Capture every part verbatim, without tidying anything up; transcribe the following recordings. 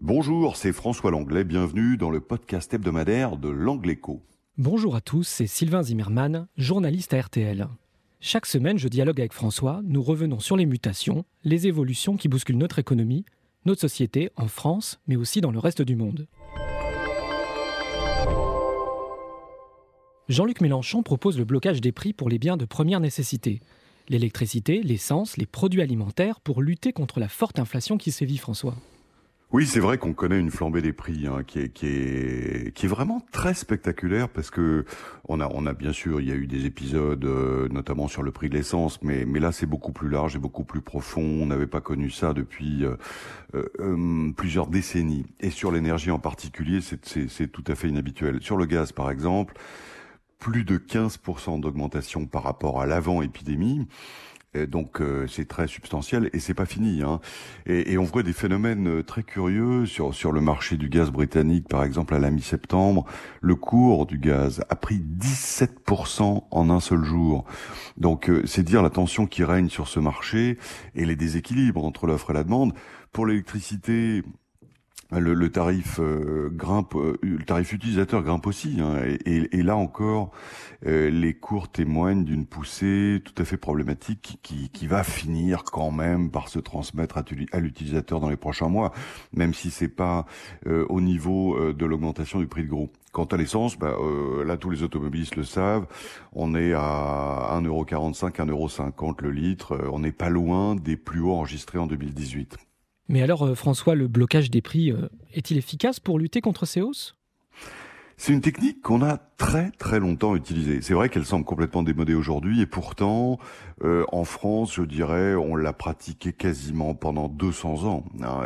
Bonjour, c'est François Langlais, bienvenue dans le podcast hebdomadaire de l'Angleco. Bonjour à tous, c'est Sylvain Zimmermann, journaliste à R T L. Chaque semaine, je dialogue avec François, nous revenons sur les mutations, les évolutions qui bousculent notre économie, notre société en France, mais aussi dans le reste du monde. Jean-Luc Mélenchon propose le blocage des prix pour les biens de première nécessité. L'électricité, l'essence, les produits alimentaires pour lutter contre la forte inflation qui sévit, François. Oui, c'est vrai qu'on connaît une flambée des prix hein, qui est qui est qui est vraiment très spectaculaire parce que on a on a bien sûr il y a eu des épisodes euh, notamment sur le prix de l'essence, mais mais là c'est beaucoup plus large et beaucoup plus profond. On n'avait pas connu ça depuis euh, euh, plusieurs décennies. Et sur l'énergie en particulier, c'est c'est c'est tout à fait inhabituel. Sur le gaz, par exemple, plus de quinze pour cent d'augmentation par rapport à l'avant-épidémie. Et donc euh, c'est très substantiel et c'est pas fini. Hein. Et, et on voit des phénomènes très curieux sur sur le marché du gaz britannique, par exemple à la mi-septembre, le cours du gaz a pris dix-sept pour cent en un seul jour. Donc euh, c'est dire la tension qui règne sur ce marché et les déséquilibres entre l'offre et la demande. Pour l'électricité, Le, le tarif euh, grimpe, euh, le tarif utilisateur grimpe aussi, hein, et, et, et là encore, euh, les cours témoignent d'une poussée tout à fait problématique qui, qui va finir quand même par se transmettre à, à l'utilisateur dans les prochains mois, même si c'est pas euh, au niveau euh, de l'augmentation du prix de gros. Quant à l'essence, bah, euh, là tous les automobilistes le savent, on est à un euro quarante-cinq, un euro cinquante le litre, euh, on n'est pas loin des plus hauts enregistrés en deux mille dix-huit. Mais alors, euh, François, le blocage des prix euh, est-il efficace pour lutter contre ces hausses ? C'est une technique qu'on a très très longtemps utilisée. C'est vrai qu'elle semble complètement démodée aujourd'hui et pourtant, euh, en France, je dirais, on l'a pratiquée quasiment pendant deux cents ans. Hein,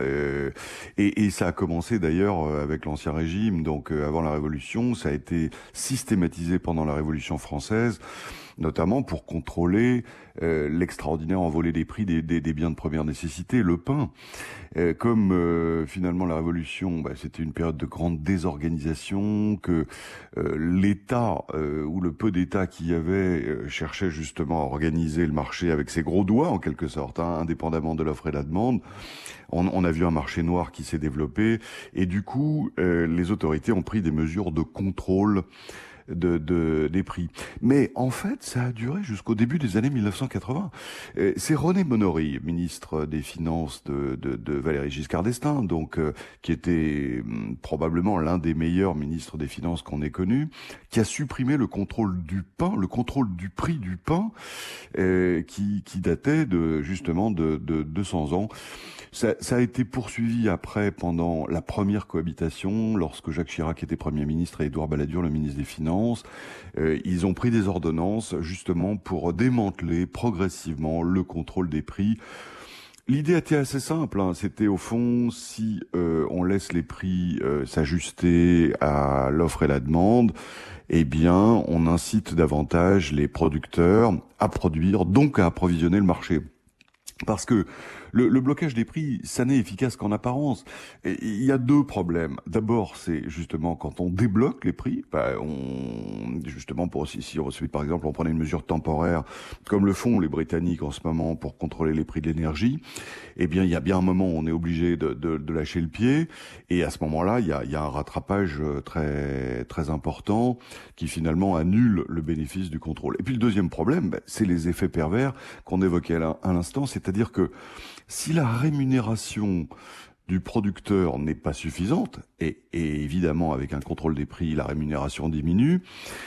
et, et ça a commencé d'ailleurs avec l'Ancien Régime, donc euh, avant la Révolution, ça a été systématisé pendant la Révolution française, notamment pour contrôler euh, l'extraordinaire envolée des prix des, des, des biens de première nécessité, le pain. Euh, comme euh, finalement la Révolution, bah, c'était une période de grande désorganisation, que euh, l'État, euh, ou le peu d'État qu'il y avait, euh, cherchait justement à organiser le marché avec ses gros doigts, en quelque sorte, hein, indépendamment de l'offre et de la demande. On, on a vu un marché noir qui s'est développé, et du coup, euh, les autorités ont pris des mesures de contrôle De, de, des prix. Mais en fait, ça a duré jusqu'au début des années mille neuf cent quatre-vingts. Et c'est René Monory, ministre des Finances de, de, de Valéry Giscard d'Estaing, donc euh, qui était hum, probablement l'un des meilleurs ministres des Finances qu'on ait connu, qui a supprimé le contrôle du pain, le contrôle du prix du pain, euh, qui, qui datait de justement de, de deux cents ans. Ça, ça a été poursuivi après pendant la première cohabitation, lorsque Jacques Chirac était Premier ministre et Édouard Balladur, le ministre des Finances. Euh, ils ont pris des ordonnances justement pour démanteler progressivement le contrôle des prix. L'idée était assez simple, hein. C'était au fond, si euh, on laisse les prix euh, s'ajuster à l'offre et la demande, eh bien on incite davantage les producteurs à produire, donc à approvisionner le marché. Parce que le, le blocage des prix, ça n'est efficace qu'en apparence. Et il y a deux problèmes. D'abord, c'est justement quand on débloque les prix, bah, on, justement pour si, si, si par exemple on prenait une mesure temporaire, comme le font les Britanniques en ce moment pour contrôler les prix de l'énergie, eh bien il y a bien un moment où on est obligé de, de, de lâcher le pied. Et à ce moment-là, il y a, il y a un rattrapage très très important qui finalement annule le bénéfice du contrôle. Et puis le deuxième problème, bah, c'est les effets pervers qu'on évoquait à l'instant, c'est-à-dire que si la rémunération du producteur n'est pas suffisante, et, et évidemment avec un contrôle des prix, la rémunération diminue,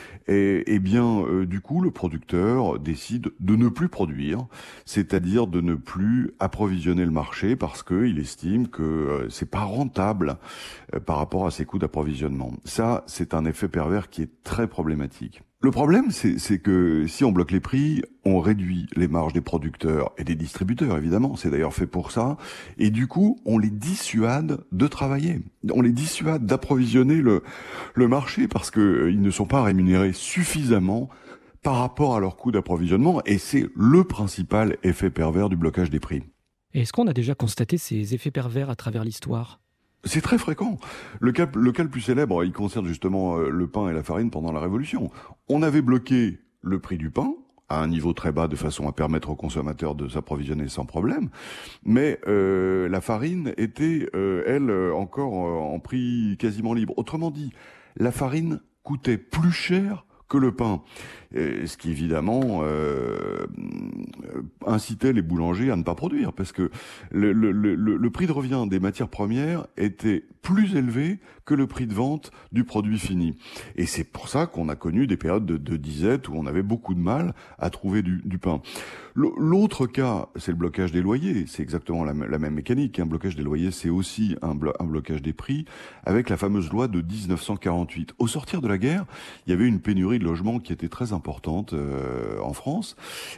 et, et bien euh, du coup le producteur décide de ne plus produire, c'est-à-dire de ne plus approvisionner le marché parce qu'il estime que euh, c'est pas rentable euh, par rapport à ses coûts d'approvisionnement. Ça, c'est un effet pervers qui est très problématique. Le problème, c'est, c'est que si on bloque les prix, on réduit les marges des producteurs et des distributeurs, évidemment. C'est d'ailleurs fait pour ça. Et du coup, on les dissuade de travailler. On les dissuade d'approvisionner le, le marché parce que euh, ils ne sont pas rémunérés suffisamment par rapport à leur coût d'approvisionnement. Et c'est le principal effet pervers du blocage des prix. Et est-ce qu'on a déjà constaté ces effets pervers à travers l'histoire ? C'est très fréquent. Le cas, le cas le plus célèbre, il concerne justement le pain et la farine pendant la Révolution. On avait bloqué le prix du pain, à un niveau très bas de façon à permettre aux consommateurs de s'approvisionner sans problème. Mais euh, la farine était, euh, elle, encore en prix quasiment libre. Autrement dit, la farine coûtait plus cher que le pain, et ce qui évidemment euh, incitait les boulangers à ne pas produire, parce que le, le, le, le prix de revient des matières premières était plus élevé que le prix de vente du produit fini. Et c'est pour ça qu'on a connu des périodes de, de disette où on avait beaucoup de mal à trouver du, du pain. L'autre cas, c'est le blocage des loyers. C'est exactement la, la même mécanique. Un blocage des loyers, c'est aussi un, blo un blocage des prix, avec la fameuse loi de mille neuf cent quarante-huit. Au sortir de la guerre, il y avait une pénurie de logements qui était très importante euh, en France.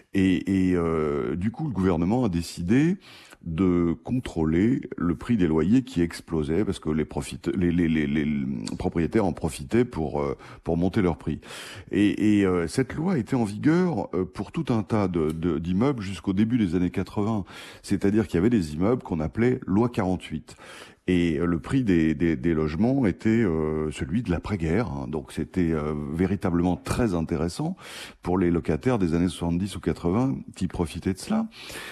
Et, et euh, du coup, le gouvernement a décidé de contrôler le prix des loyers qui explosait parce que les, les, les, les, les propriétaires en profitaient pour, euh, pour monter leur prix. Et, et euh, cette loi était en vigueur euh, pour tout un tas de, de, d'immeubles jusqu'au début des années quatre-vingts. C'est-à-dire qu'il y avait des immeubles qu'on appelait loi quarante-huit. Et le prix des, des, des logements était euh, celui de l'après-guerre, hein. Donc c'était euh, véritablement très intéressant pour les locataires des années soixante-dix ou quatre-vingts qui profitaient de cela.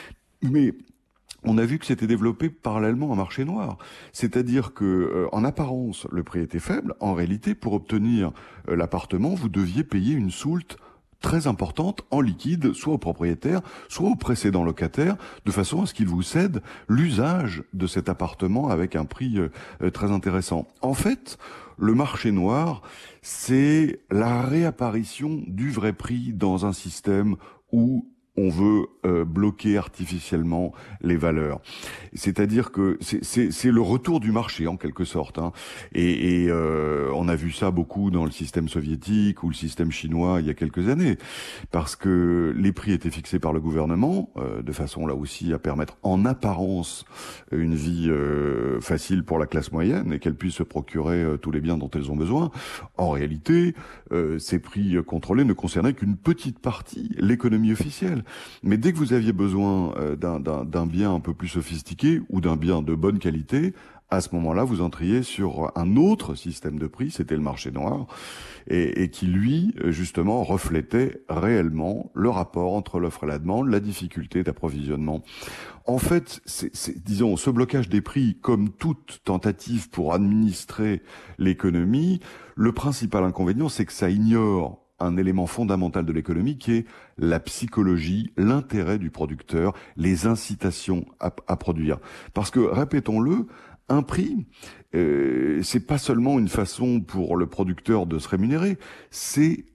Mais on a vu que c'était développé parallèlement un marché noir. C'est-à-dire que, euh, en apparence, le prix était faible. En réalité, pour obtenir euh, l'appartement, vous deviez payer une soulte très importante en liquide, soit au propriétaire, soit au précédent locataire, de façon à ce qu'il vous cède l'usage de cet appartement avec un prix euh, très intéressant. En fait, le marché noir, c'est la réapparition du vrai prix dans un système où on veut euh, bloquer artificiellement les valeurs. C'est-à-dire que c'est le retour du marché, en quelque sorte. Hein. Et, et euh, on a vu ça beaucoup dans le système soviétique ou le système chinois il y a quelques années, parce que les prix étaient fixés par le gouvernement, euh, de façon là aussi à permettre en apparence une vie euh, facile pour la classe moyenne et qu'elle puisse se procurer euh, tous les biens dont elles ont besoin. En réalité, euh, ces prix contrôlés ne concernaient qu'une petite partie, l'économie officielle. Mais dès que vous aviez besoin euh, d'un bien un peu plus sophistiqué ou d'un bien de bonne qualité, à ce moment-là, vous entriez sur un autre système de prix, c'était le marché noir, et, et qui, lui, justement, reflétait réellement le rapport entre l'offre et la demande, la difficulté d'approvisionnement. En fait, c'est, c'est, disons, ce blocage des prix, comme toute tentative pour administrer l'économie, le principal inconvénient, c'est que ça ignore un élément fondamental de l'économie qui est la psychologie, l'intérêt du producteur, les incitations à, à produire. Parce que, répétons-le, un prix, euh, c'est pas seulement une façon pour le producteur de se rémunérer, c'est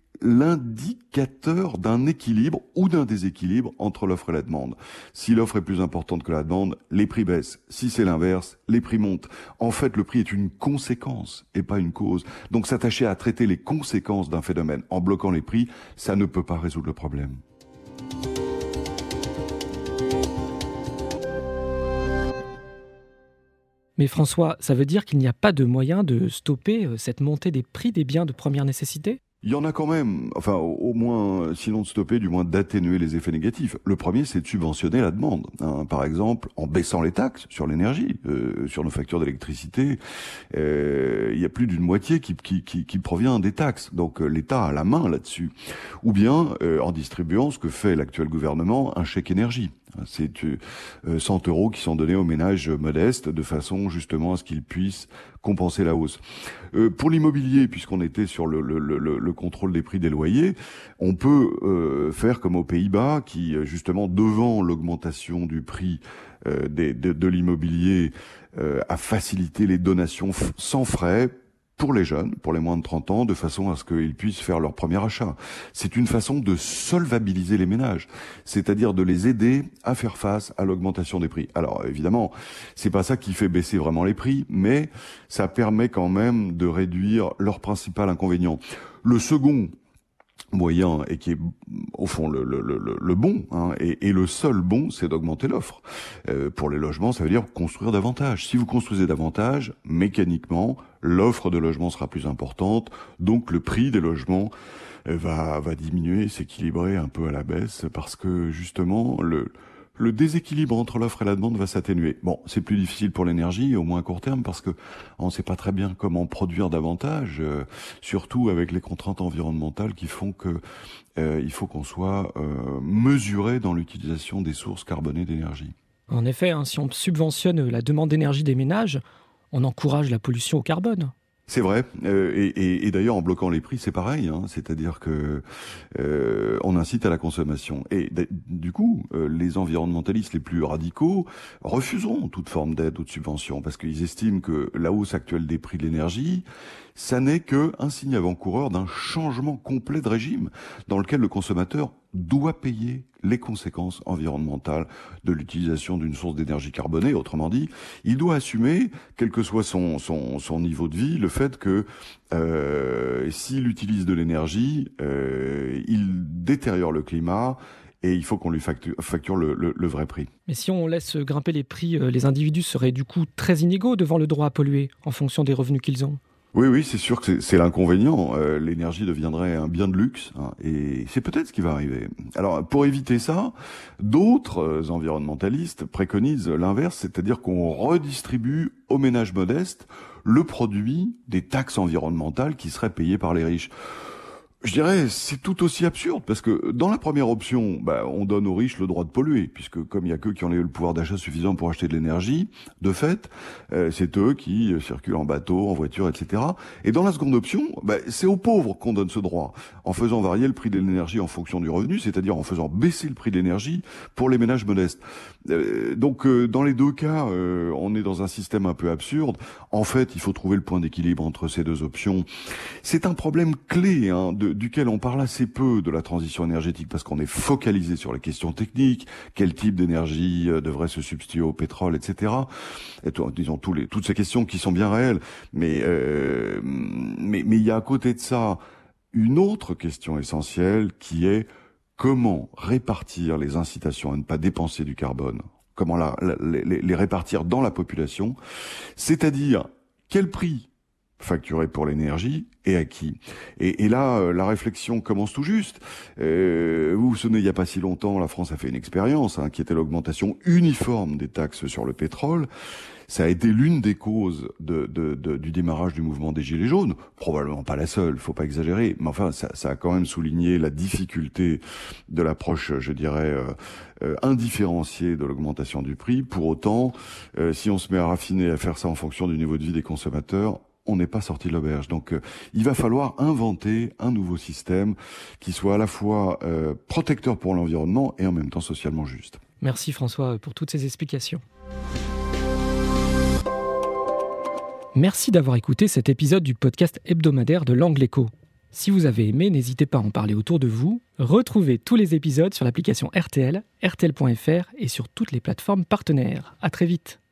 l'indicateur d'un équilibre ou d'un déséquilibre entre l'offre et la demande. Si l'offre est plus importante que la demande, les prix baissent. Si c'est l'inverse, les prix montent. En fait, le prix est une conséquence et pas une cause. Donc s'attacher à traiter les conséquences d'un phénomène en bloquant les prix, ça ne peut pas résoudre le problème. Mais François, ça veut dire qu'il n'y a pas de moyen de stopper cette montée des prix des biens de première nécessité ? Il y en a quand même, enfin au moins, sinon de stopper, du moins d'atténuer les effets négatifs. Le premier, c'est de subventionner la demande. Hein. Par exemple, en baissant les taxes sur l'énergie, euh, sur nos factures d'électricité, euh, il y a plus d'une moitié qui, qui, qui, qui provient des taxes. Donc euh, l'État a la main là-dessus. Ou bien euh, en distribuant ce que fait l'actuel gouvernement, un chèque énergie. C'est euh, cent euros qui sont donnés aux ménages modestes de façon justement à ce qu'ils puissent compenser la hausse. Euh, pour l'immobilier, puisqu'on était sur le, le, le, le contrôle des prix des loyers, on peut euh, faire comme aux Pays-Bas, qui justement devant l'augmentation du prix euh, des, de, de l'immobilier euh, a facilité les donations sans frais pour les jeunes, pour les moins de trente ans, de façon à ce qu'ils puissent faire leur premier achat. C'est une façon de solvabiliser les ménages, c'est-à-dire de les aider à faire face à l'augmentation des prix. Alors évidemment, c'est pas ça qui fait baisser vraiment les prix, mais ça permet quand même de réduire leur principal inconvénient. Le second moyen, et qui est au fond le, le, le, le bon, hein, et, et le seul bon, c'est d'augmenter l'offre. Euh, pour les logements, ça veut dire construire davantage. Si vous construisez davantage, mécaniquement, l'offre de logements sera plus importante, donc le prix des logements va, va diminuer, s'équilibrer un peu à la baisse, parce que justement, le le déséquilibre entre l'offre et la demande va s'atténuer. Bon, c'est plus difficile pour l'énergie, au moins à court terme, parce que on ne sait pas très bien comment produire davantage, euh, surtout avec les contraintes environnementales qui font que euh, il faut qu'on soit euh, mesuré dans l'utilisation des sources carbonées d'énergie. En effet, hein, si on subventionne la demande d'énergie des ménages, on encourage la pollution au carbone. C'est vrai, euh, et, et, et d'ailleurs en bloquant les prix, c'est pareil, hein, c'est-à-dire que euh, on incite à la consommation. Et d- du coup, euh, les environnementalistes les plus radicaux refuseront toute forme d'aide ou de subvention, parce qu'ils estiment que la hausse actuelle des prix de l'énergie, ça n'est qu'un signe avant-coureur d'un changement complet de régime, dans lequel le consommateur doit payer les conséquences environnementales de l'utilisation d'une source d'énergie carbonée. Autrement dit, il doit assumer, quel que soit son, son, son niveau de vie, le fait que euh, s'il utilise de l'énergie, euh, il détériore le climat et il faut qu'on lui facture, facture le, le, le vrai prix. Mais si on laisse grimper les prix, les individus seraient du coup très inégaux devant le droit à polluer, en fonction des revenus qu'ils ont. Oui, oui, c'est sûr que c'est, c'est l'inconvénient. Euh, l'énergie deviendrait un bien de luxe, hein, et c'est peut-être ce qui va arriver. Alors, pour éviter ça, d'autres euh, environnementalistes préconisent l'inverse, c'est-à-dire qu'on redistribue aux ménages modestes le produit des taxes environnementales qui seraient payées par les riches. Je dirais, c'est tout aussi absurde, parce que dans la première option, bah, on donne aux riches le droit de polluer, puisque comme il y a qu'eux qui ont le pouvoir d'achat suffisant pour acheter de l'énergie, de fait, euh, c'est eux qui euh, circulent en bateau, en voiture, et cetera. Et dans la seconde option, bah, c'est aux pauvres qu'on donne ce droit, en faisant varier le prix de l'énergie en fonction du revenu, c'est-à-dire en faisant baisser le prix de l'énergie pour les ménages modestes. Euh, donc, euh, dans les deux cas, euh, on est dans un système un peu absurde. En fait, il faut trouver le point d'équilibre entre ces deux options. C'est un problème clé, hein, de duquel on parle assez peu de la transition énergétique parce qu'on est focalisé sur les questions techniques, quel type d'énergie devrait se substituer au pétrole, et cetera. Et tout, disons tous les, toutes ces questions qui sont bien réelles, mais euh, mais mais il y a à côté de ça une autre question essentielle qui est comment répartir les incitations à ne pas dépenser du carbone, comment la, la, les, les répartir dans la population, c'est-à-dire quel prix facturé pour l'énergie et à qui. Et, et là, euh, la réflexion commence tout juste. Euh, vous vous souvenez, il n'y a pas si longtemps, la France a fait une expérience hein, qui était l'augmentation uniforme des taxes sur le pétrole. Ça a été l'une des causes de, de, de, du démarrage du mouvement des Gilets jaunes. Probablement pas la seule, faut pas exagérer. Mais enfin, ça, ça a quand même souligné la difficulté de l'approche, je dirais, euh, euh, indifférenciée de l'augmentation du prix. Pour autant, euh, si on se met à raffiner, à faire ça en fonction du niveau de vie des consommateurs, on n'est pas sorti de l'auberge. Donc, euh, il va falloir inventer un nouveau système qui soit à la fois euh, protecteur pour l'environnement et en même temps socialement juste. Merci François pour toutes ces explications. Merci d'avoir écouté cet épisode du podcast hebdomadaire de l'Angle Écho. Si vous avez aimé, n'hésitez pas à en parler autour de vous. Retrouvez tous les épisodes sur l'application R T L, R T L point F R et sur toutes les plateformes partenaires. À très vite.